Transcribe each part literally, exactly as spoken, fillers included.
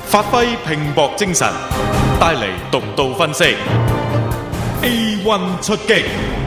發揮拼搏精神，帶嚟獨到分析。A one 出擊。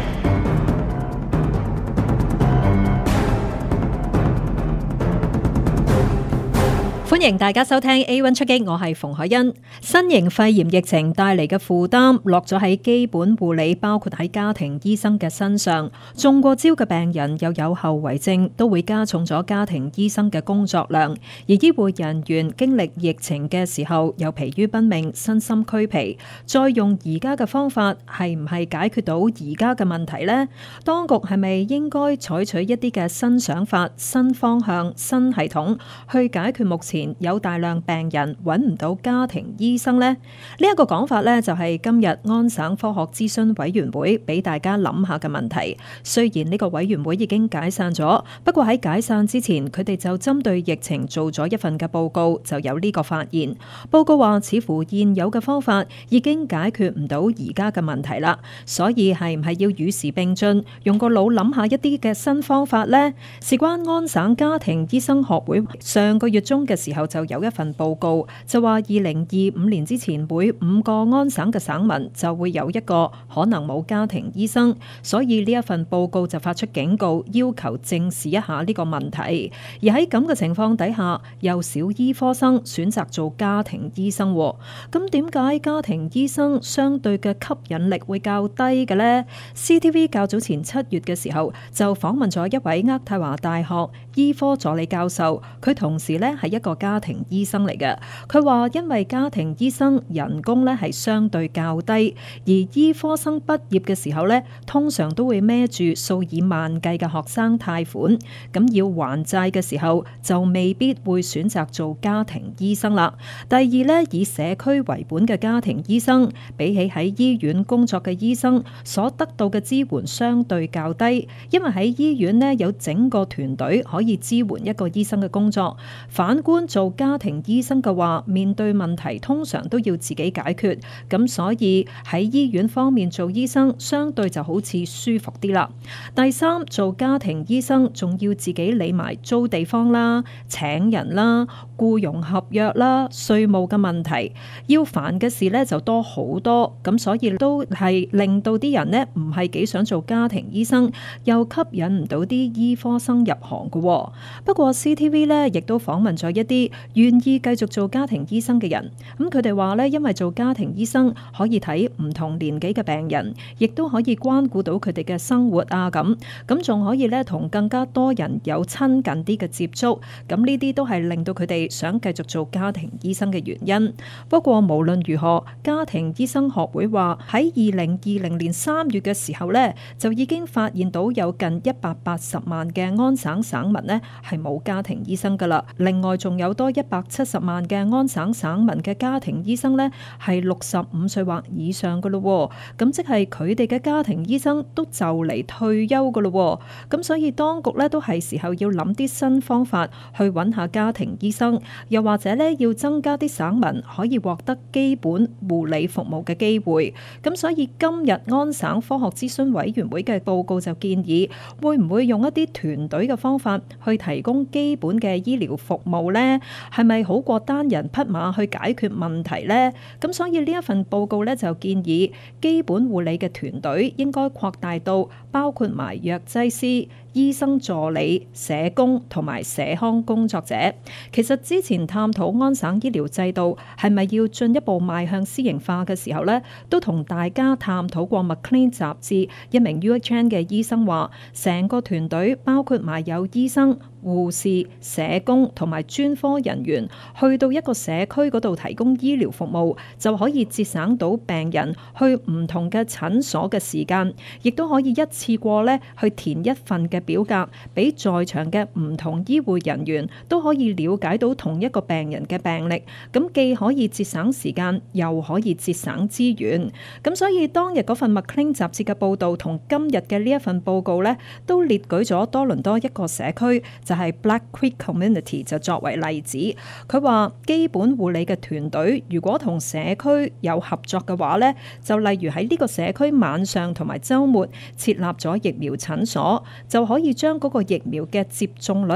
歡迎大家收聽 A one 出擊，我係馮海欣。新型肺炎疫情帶嚟嘅負擔落咗喺基本護理，包括喺家庭醫生嘅身上。中過招嘅病人又有後遺症，都會加重咗家庭醫生嘅工作量。而醫護人員經歷疫情嘅時候，又疲於奔命，身心俱疲。再用而家嘅方法，係唔係解決到而家嘅問題呢？當局係咪應該採取一啲嘅新想法、新方向、新系統去解決目前有大量病人揾唔到家庭醫生呢？呢、這、一個講法呢，就係今日安省科學諮詢委員會俾大家諗下嘅問題。雖然呢個委員會已經解散咗，不過喺解散之前，佢哋就針對疫情做咗一份嘅報告，就有呢個發現。報告話，似乎現有嘅方法已經解決唔到而家嘅問題啦，所以係唔係要與時並進，用個腦諗下一啲嘅新方法呢？事關安省家庭醫生學會上個月中嘅時候就有一份報告，就話二零二五年之前每五個安省嘅省民就會有一個可能冇家庭醫生，所以呢一份報告就發出警告，要求正視一下呢個問題。而喺咁嘅情況底下，又少醫科生選擇做家庭醫生，咁點解家庭醫生相對嘅吸引力會較低嘅呢？ C T V 較早前七月嘅時候就訪問咗一位渥太華大學醫科助理教授，佢同時咧係一個家庭醫生嚟嘅。佢話因為家庭醫生人工咧係相對較低，而醫科生畢業嘅時候咧，通常都會孭住數以萬計嘅學生貸款，咁要還債嘅時候就未必會選擇做家庭醫生啦。第二咧，以社區為本嘅家庭醫生，比起喺醫院工作嘅醫生所得到嘅支援相對較低，因為喺醫院咧有整個團隊可以支援一個醫生嘅工作。反觀做家庭醫生嘅話，面對問題通常都要自己解決，咁所以喺醫院方面做醫生相對就好似舒服啲啦。第三，做家庭醫生仲要自己理埋租地方啦、請人啦、僱傭合約啦、稅務嘅問題，要煩嘅事咧就多好多，咁所以都係令到啲人呢唔係幾想做家庭醫生，又吸引唔到啲醫科生入行嘅。不過 C T V 咧亦都訪問咗一啲願意繼續做家庭醫生嘅人，咁佢哋話咧，因為做家庭醫生可以睇唔同年紀嘅病人，亦都可以關顧到佢哋嘅生活啊，咁咁仲可以咧同更加多人有親近啲嘅接觸，咁呢啲都係令到佢哋想繼續做家庭醫生嘅原因。不過無論如何，家庭醫生學會話喺二零二零年三月嘅時候咧，就已經發現到有近一百八十萬嘅安省省民呢係冇家庭醫生噶啦。另外仲有多一百七十萬嘅安省省民嘅家庭醫生呢係六十五歲或以上噶咯，咁即係佢哋嘅家庭醫生都就嚟退休噶咯。咁所以當局呢都係時候要諗啲新方法去揾下家庭醫生，又或者呢要增加啲省民可以獲得基本護理服務嘅機會。咁所以今日安省科學諮詢委員會嘅報告就建議，會唔會用一啲團隊嘅方法去提供基本嘅醫療服務呢？係咪好過單人匹馬去解決問題呢？咁所以呢一份報告咧就建議，基本護理嘅團隊應該擴大到包括埋藥劑師、醫生助理、社工同埋社康工作者。其實之前探討安省醫療制度係咪要進一步邁向私營化嘅時候咧，都同大家探討過。Maclean 雜誌一名 U H N 嘅醫生話，成個團隊包括埋有醫生、護士、社工同埋專科人員，去到一個社區嗰度提供醫療服務，就可以節省到病人去唔同嘅診所嘅時間，亦都可以一次過咧去填一份嘅表格，俾在場嘅唔同醫護人員都可以了解到同一個病人嘅病歷，咁既可以節省時間，又可以節省資源。咁所以當日嗰份 Maclean 雜誌嘅報導同今日嘅呢一份報告咧，都列舉咗多倫多一個社區，就係 Black Creek Community 就作為例子。佢話基本護理嘅團隊如果同社區有合作嘅話咧，就例如喺呢個社區晚上同埋週末設立咗疫苗診所，就可以將嗰個疫苗嘅接種率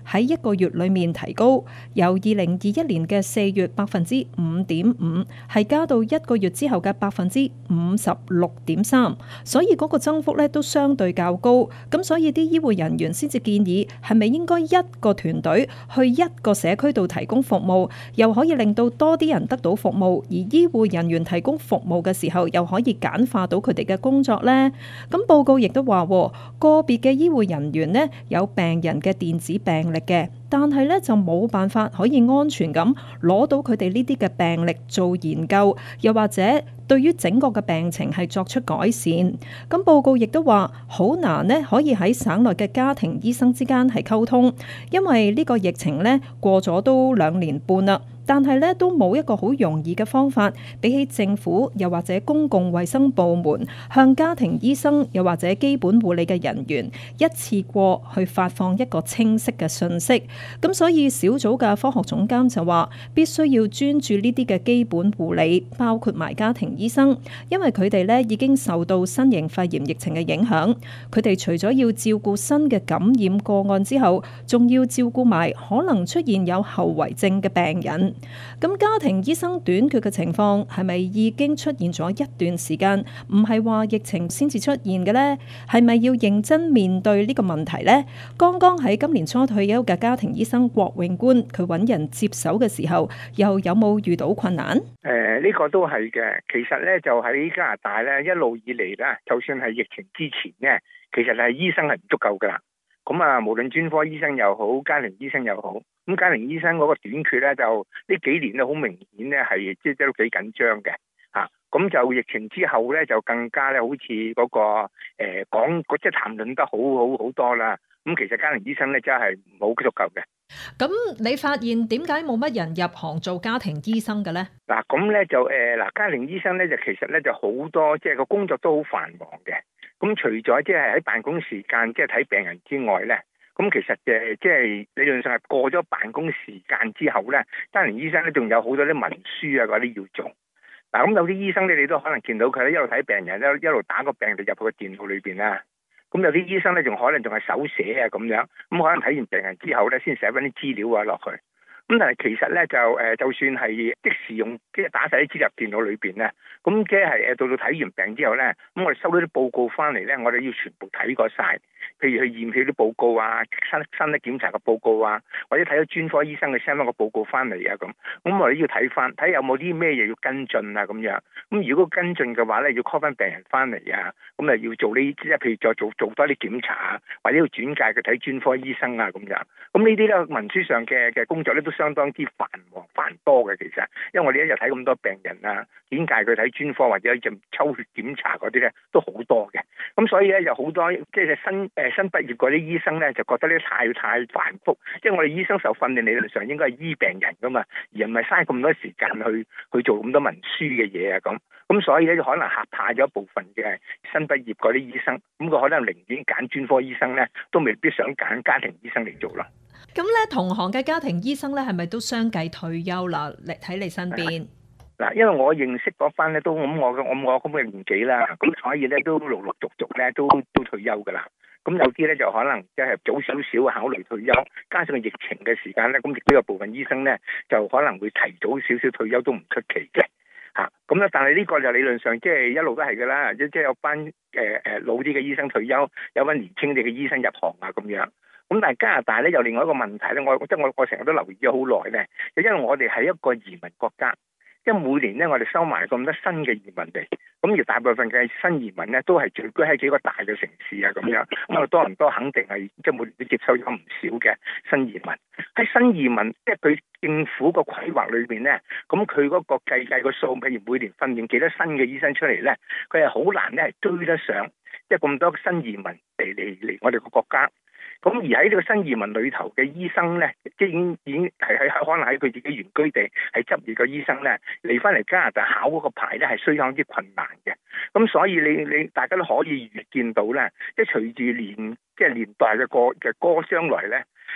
喺一個月裏面提高，由二零二一年嘅四月百分之五點五，係加到一個月之後嘅百分之五十六點三，所以嗰個增幅咧都相對較高。咁所以啲醫護人員先至建議，係咪應該一個團隊去一個社區度提供服務，又可以令到多啲人得到服務，而醫護人員提供服務嘅時候，又可以簡化到佢哋嘅工作呢？咁報告亦都話，個別嘅醫護人員呢，有病人嘅電子病歷嘅，但係咧就冇辦法可以安全咁攞到佢哋呢啲嘅病歷做研究，又或者對於整個嘅病情係作出改善。咁報告亦都話好難呢可以喺省內嘅家庭醫生之間係溝通，因為呢個疫情呢過咗都兩年半啦。但係咧都冇一個好容易嘅方法，比起政府又或者公共衛生部門向家庭醫生又或者基本護理嘅人員一次過去發放一個清晰嘅訊息。咁所以小組嘅科學總監就話，必須要專注呢啲嘅基本護理，包括埋家庭醫生，因為佢哋咧已經受到新型肺炎疫情嘅影響。佢哋除咗要照顧新嘅感染個案之後，仲要照顧埋可能出現有後遺症嘅病人。咁家庭醫生短缺嘅情況係咪已經出現咗一段時間？唔係話疫情先至出現嘅呢？係咪要認真面對呢個問題呢？剛剛喺今年初退休嘅家庭醫生郭永官，佢揾人接手嘅時候，又有冇遇到困難？ 誒、呃，呢、這個都係嘅。其實咧，就喺加拿大咧，一路以嚟咧，就算係疫情之前咧，其實係醫生係唔足夠噶啦。咁啊，無論專科醫生又好，家庭醫生又好，咁家庭醫生嗰個短缺咧，就呢幾年都好明顯咧，係即係都幾緊張嘅嚇。咁、啊、就疫情之後咧，就更加咧，好似嗰、那個誒、呃、講即係談論得好好好多啦。咁其實家庭醫生咧真係唔好足夠嘅。 咁你發現點解冇乜人入行做家庭醫生嘅咧？ 嗱，咁咧就誒嗱，家庭醫生咧就其實咧就好多，即係個工作都好繁忙嘅。咁除咗即係喺辦公時間即係睇病人之外咧，咁其實誒即係理論上係過咗辦公時間之後咧，家庭醫生咧仲有好多啲文書啊嗰啲要做。嗱，咁有啲醫生咧，你都可能見到佢咧一路睇病人，一路一路打個病歷入去個電腦裏邊啦。咁有啲醫生咧仲可能仲係手寫啊咁樣，咁可能睇完病人之後咧先寫翻啲資料啊落去。咁但係其實咧就誒，就算係即時用即係打晒啲資料入電腦裏邊咧，咁即係誒到到睇完病之後咧，咁我哋收到啲報告翻嚟咧，我哋要全部睇過晒，譬如去驗血啲報告啊、身身體檢查嘅報告啊，或者睇咗專科醫生嘅 send 翻個報告翻嚟啊咁，咁我哋要睇翻，睇有冇啲咩嘢要跟進啊咁樣。咁如果跟進嘅話咧，要 call 翻病人翻嚟啊，咁啊要做呢即係譬如再做做多啲檢查啊，或者要轉介佢睇專科醫生啊咁樣。咁呢啲咧文書上嘅嘅工作咧都相當之繁忙繁多嘅，其實，因為我哋一日睇咁多病人啊，轉介佢睇專科或者就抽血檢查嗰啲咧都好多嘅。咁所以咧有好多即係新誒新畢業嗰啲醫生咧就覺得呢太太繁複，即係我哋醫生受訓練理論上應該係醫病人噶嘛，而唔係嘥咁多時間去去做咁多文書嘅嘢啊咁。咁所以咧就可能嚇怕咗一部分嘅新畢業嗰啲醫生，咁佢可能寧願揀專科醫生咧，都未必想揀家庭醫生嚟做啦。 咁咧，同行嘅家庭醫生咧，係咪都相繼退休啦？嚟睇你身邊嗱，因為我認識嗰班咧，都咁我我我咁嘅年紀啦，咁所以咧都陸陸續續咧都都退休噶啦。咁有啲咧就可能即係早少少考慮退休，加上個疫情嘅時間咧，咁亦都有部分醫生咧就可能會提早少少退休都唔出奇嘅。嚇，咁咧，但係呢個就理論上即係一路都係噶啦，即係有班誒誒老啲嘅醫生退休，有班年輕啲嘅醫生入行啊咁樣。咁但係加拿大咧有另外一個問題咧，我即係我我成日都留意咗好耐咧，就因為我哋係一個移民國家，即係每年咧我哋收埋咁多新嘅移民嚟，咁而大部分嘅新移民咧都係聚居喺幾個大嘅城市啊咁樣，咁啊多倫多肯定係即係每年都接收咗唔少嘅新移民。喺新移民即係佢政府個規劃裏邊咧，咁佢嗰個計計個數，譬如每年訓練幾多新嘅醫生出嚟咧，佢係好難咧係追得上，即係咁多新移民嚟嚟嚟我哋個國家。咁而喺呢個新移民裏頭嘅醫生咧，即係已經已經係喺可能喺佢自己原居地係執業嘅醫生咧，嚟翻嚟加拿大考嗰個牌咧係相當之困難嘅。咁所以你你大家都可以預見到咧，即係隨住年即係年代嘅過嘅過將來咧，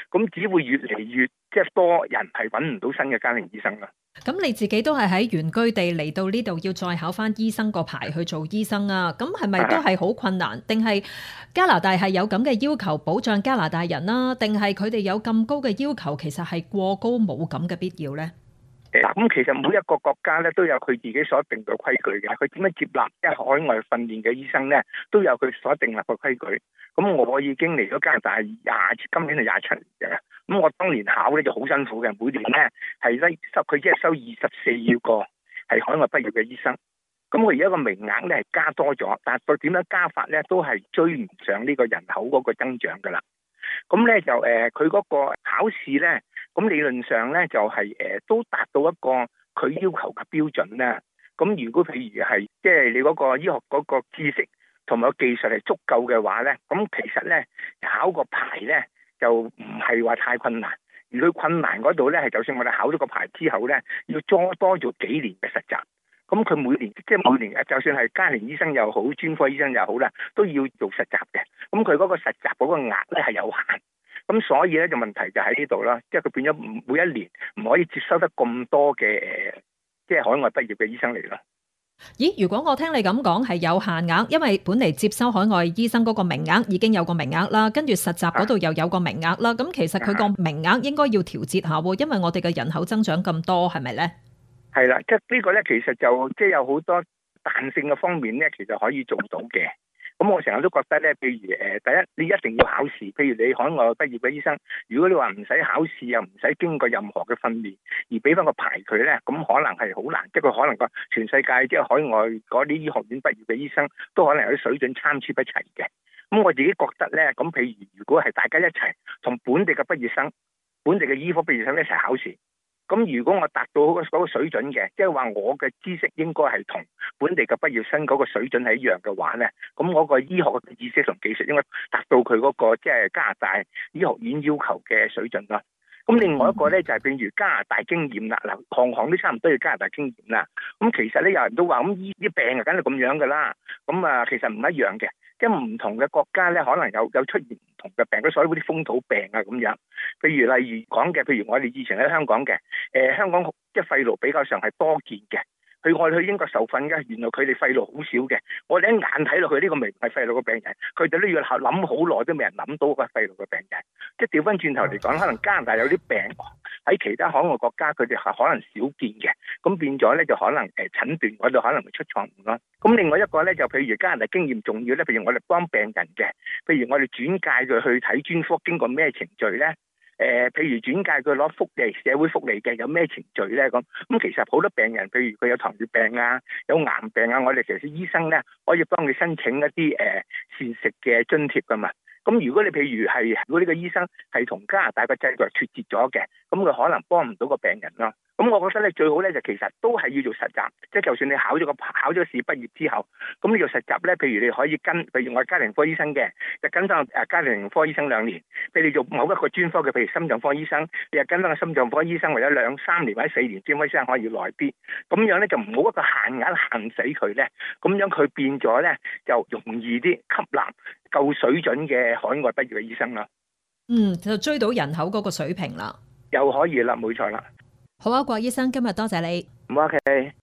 咁只會越嚟越即係多人係揾唔到新嘅家庭醫生啦。 咁你自己都係喺原居地嚟到呢度要再考翻醫生個牌去做醫生啊？咁係咪都係好困難？定係加拿大係有咁嘅要求保障加拿大人啦？定係佢哋有咁高嘅要求，其實係過高冇咁嘅必要呢？ 嗱，咁其實每一個國家咧都有佢自己所定嘅規矩嘅，佢點樣接納即係海外訓練嘅醫生咧，都有佢所定立嘅規矩。咁我已經嚟咗加拿大廿，今年係廿七年嘅。咁我當年考咧就好辛苦嘅，每年咧係咧收佢即係收二十四個係海外畢業嘅醫生。咁我而家個名額咧係加多咗，但係佢點樣加法咧都係追唔上呢個人口嗰個增長噶啦。咁咧就誒佢嗰個考試咧，咁理論上咧就係、是、誒、呃、都達到一個佢要求嘅標準啦。咁如果譬如係即係你嗰個醫學嗰個知識同埋個技術係足夠嘅話咧，咁其實咧考個牌咧就唔係話太困難。而佢困難嗰度咧係，就算我哋考咗個牌之後咧，要多多做幾年嘅實習。咁佢每年即係每年，就算係家庭醫生又好，專科醫生又好啦，都要做實習嘅。咁佢嗰個實習嗰個額咧係有限。咁所以咧就問題就喺呢度啦，即係佢變咗每一年唔可以接收得咁多嘅誒，即係海外畢業嘅醫生嚟啦。 咦？如果我聽你咁講係有限額，因為本嚟接收海外醫生嗰個名額已經有個名額啦，跟住實習嗰度又有個名額啦，咁、啊、其實佢個名額應該要調節下喎，因為我哋嘅人口增長咁多，係咪咧？係啦， 即係呢個咧，其實就即係有好多彈性嘅方面咧，其實可以做到嘅。咁我成日都覺得咧，譬如誒，第一你一定要考試，譬如你海外畢業嘅醫生，如果你話唔使考試又唔使經過任何嘅訓練，而俾翻個牌佢咧，咁可能係好難，即係佢可能個全世界即係海外嗰啲醫學院畢業嘅醫生，都可能有啲水準參差不齊嘅。咁我自己覺得咧，咁譬如如果係大家一齊同本地嘅畢業生、本地嘅醫科畢業生一齊考試。咁如果我達到嗰個水準嘅，即係話我嘅知識應該係同本地嘅畢業生嗰個水準係一樣嘅話咧，咁我個醫學嘅知識同技術應該達到佢嗰個即係加拿大醫學院要求嘅水準啦。咁另外一個咧就係譬如加拿大經驗啦，嗱行行都差唔多要加拿大經驗啦。咁其實咧有人都話咁醫啲病啊，梗係咁樣噶啦。咁啊其實唔一樣嘅，即係唔同嘅國家咧，可能有有出現唔同嘅病，所謂嗰啲風土病啊咁樣。譬如例如講嘅，譬如我哋以前喺香港嘅，誒、呃、香港即係肺癆比較上係多見嘅。去我哋去英國受訓嘅，原來佢哋肺癆好少嘅。我哋一眼睇落去呢個明明係肺癆嘅病人，佢哋都要諗好耐都未人諗到個肺癆嘅病人。即係調翻轉頭嚟講，可能加拿大有啲病喺其他海外國家佢哋係可能少見嘅，咁變咗咧就可能誒診斷嗰度可能會出錯誤咯。咁另外一個咧就譬如加拿大經驗重要咧，譬如我哋幫病人嘅，譬如我哋轉介佢去睇專科經過咩程序咧？誒、呃，譬如轉介佢攞福利、社會福利嘅，有咩程序咧？咁咁其實好多病人，譬如佢有糖尿病啊、有癌病啊，我哋其實醫生咧可以幫佢申請一啲誒、呃、膳食嘅津貼噶嘛。咁如果你譬如係，如果呢個醫生係同加拿大嘅制度係脫節咗嘅，咁佢可能幫唔到個病人咯。咁我覺得咧最好咧就其實都係要做實習，即係就算你考咗個考咗試畢業之後，咁你做實習咧，譬如你可以跟，譬如我係家庭科醫生嘅，就跟翻誒家庭科醫生兩年；譬如你做某一個專科嘅，譬如心臟科醫生，你又跟翻個心臟科醫生，或者兩三年或者四年，專科醫生可以耐啲。咁樣咧就唔好一個限額限死佢咧，咁樣佢變咗咧就容易啲吸納夠水準嘅海外畢業嘅醫生啦。 嗯，就追到人口嗰個水平啦。 又可以啦，冇錯啦。 好啊，郭醫生，今日多謝你。 唔 OK。